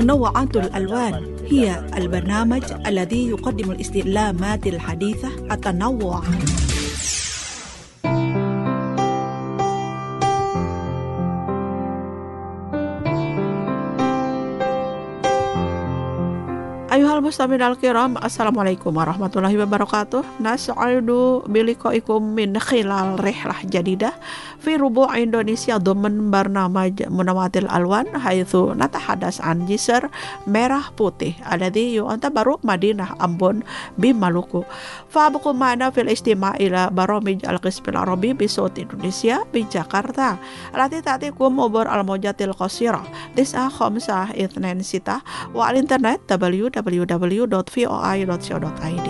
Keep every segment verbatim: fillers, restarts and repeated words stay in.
منوعات الألوان هي البرنامج الذي يقدم الاستعلامات الحديثة التنوع. Ayuhal muslimin al-kiram, assalamualaikum warahmatullahi wabarakatuh. Nas'adu biliqaikum min khilal rihlah jadidah fi rubu' Indonesia domen barnamaj munawatil alwan haitsu natahadas an jisr merah putih alladhi yu'tabaru Madinah Ambon bi Maluku. Fa bukum ma'na fil istima' ila baramij al-qism al-arabi bi Saut Indonesia bi Jakarta. Allati ta'tikum ubur al-mawjatil qasira tis'a khamsah itsnain sitah wa al-internet w w w dot v o i dot co dot i d.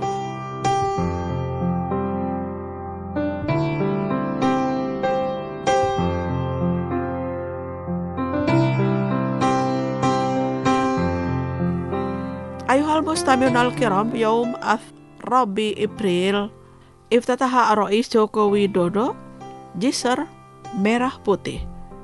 Ayuhal mustami'un al-kiram, yaum Rabi April iftataha ar-Rais Joko Widodo jisr merah putih.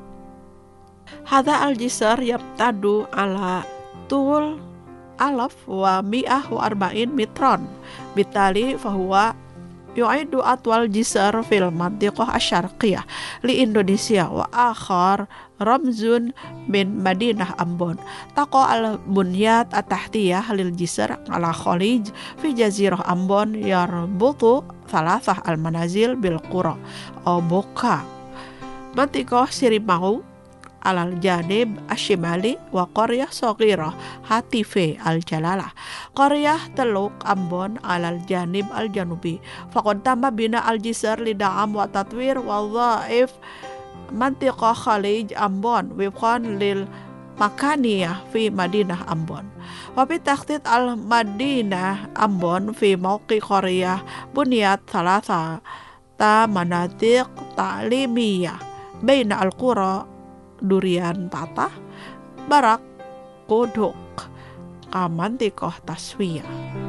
Hadha al-jisr yabtadu ala tul alaf wa mi'ah wa arba'in mitron bitali fahuwa yu'idu atwal jisr fil mantiqah asyarqiyah li Indonesia wa akhar ramzun min Madinah Ambon taqa al bunyat at-tahtiyah lil jisr ala khalij fi jazirah Ambon yarbutu thalathah al manazil bil qura aw buka mantiqah Sirimau alal janib asyimali wa qaryah saghirah Hatife al-Jalalah qaryah Teluk Ambon alal janib al-janubi faqad tamma bina al-jisr lida'am wa tatwir wa dhaif mantiqah Khalij Ambon wifqan lil makaniyah fi Madinah Ambon wa bi takhtit al-Madinah Ambon fi mawqi qaryah bunyat thalatha ta manatiq ta'limiyah baina al-qura Durian Tatah Barak Kodok Kamantikoh Taswiyah.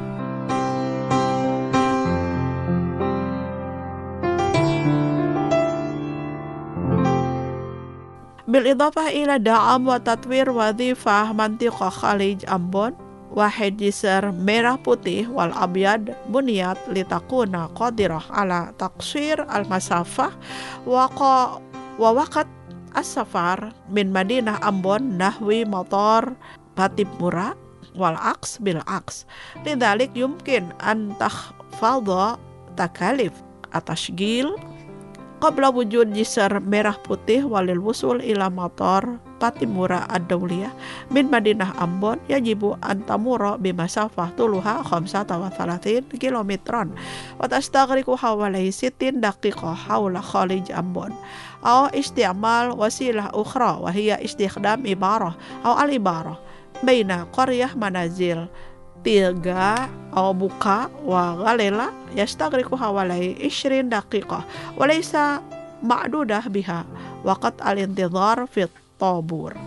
Bil idafah ila da'am wa tatwir wadhifah mantiqah Khalij Ambon wahid jisr merah putih wal abyad bunyat litakuna qadirah ala taqsir al masafah wa qa wa waqat as-safar min Madinah Ambon nahwi motor Batib Mura wal aks bil aks lidhalik yumkin an takhfadha takalif atashgil qabla wujud jisr merah putih walil wusul ila motor Batib Mura ad-dawliyah min Madinah Ambon yajibu an tamura bimasafah tuluha khamsata wa thalathin kilometron wa tastaghriqu hawalai sittin daqiqah hawla Khalij Ambon aw isti'mal wasilah ukhra wa hiya istikhdam ibarah aw al-ibarah baina qaryah manazil tiga aw buka wa ghalela yastaghriqu hawalai ishrin daqiqah wa laysa ma'dudah biha waqt al-intidhar fi tabur.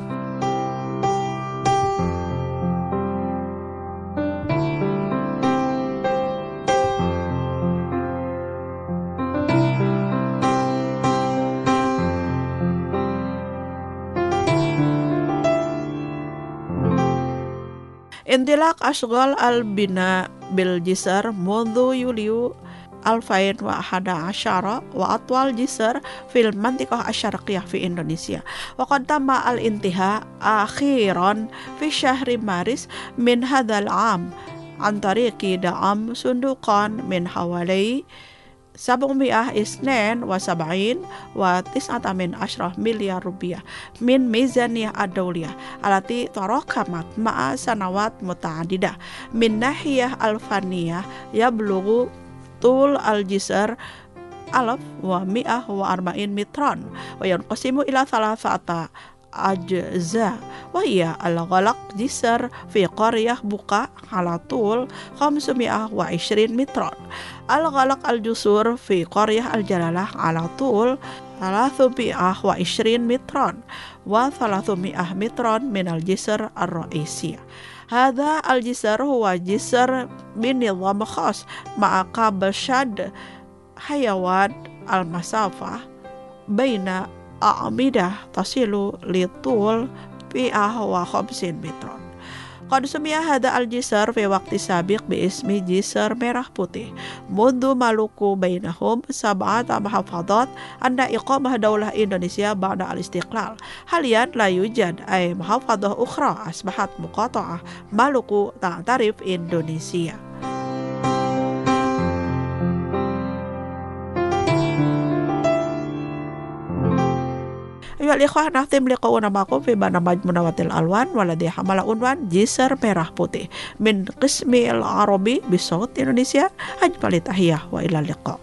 Intilaq ashghal al-bina bil jisr mundu Yuliu alfain wa hada asyara wa atwal jisr fil mantiqah asyarqiyah fi Indonesia wa qad tamma al-intiha akhiran fi syahri Maris min hadzal am an tariqi da'am sunduqan min hawalai sab'umiyah isnen wa sab'in wa tis'ata min ashrah miliar rupiah min mizaniyah ad-dawliyah alati tarakamat ma'a sanawat muta'adidah min nahiyah al-faniyah yablughu tul al-jisr alaf wa mi'ah wa arba'in mitron wa yanqasimu ila thalathata ajza wa hiya al-ghalaq jisr fi qaryah buka ala tul khamsumi'ah wa ishrin mitron al-ghalaq al-jusur fi qaryah al-jalalah ala tul thalathumi'ah wa ishrin mitron wa thalathumi'ah mitron min al-jisr ar-ra'isiyah. Hadha al-jisr huwa jisr binidham khas ma'a qabshad hayawan al-masafah baina a'midah tasilu litul مئة وخمسين مترا. قد سمي هذا الجسر في وقت سابق باسم جسر merah putih منذ ملوك بينهم سبعة محافظات عند إقامة دولة إندونيسيا بعد الاستقلال. حاليا لا يوجد أي محافظة أخرى أصبحت مقاطعة ملوك تعترف إندونيسيا. أيها الإخوة، نختم لقاءنا معكم في برنامج منوات الألوان والذي حمل عنوان جسر merah putih من قسم العربي بصوت إندونيسيا. أجمل التحية وإلى اللقاء.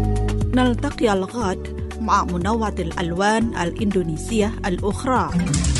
نلتقي الغد مع منوات الألوان الإندونيسية الأخرى.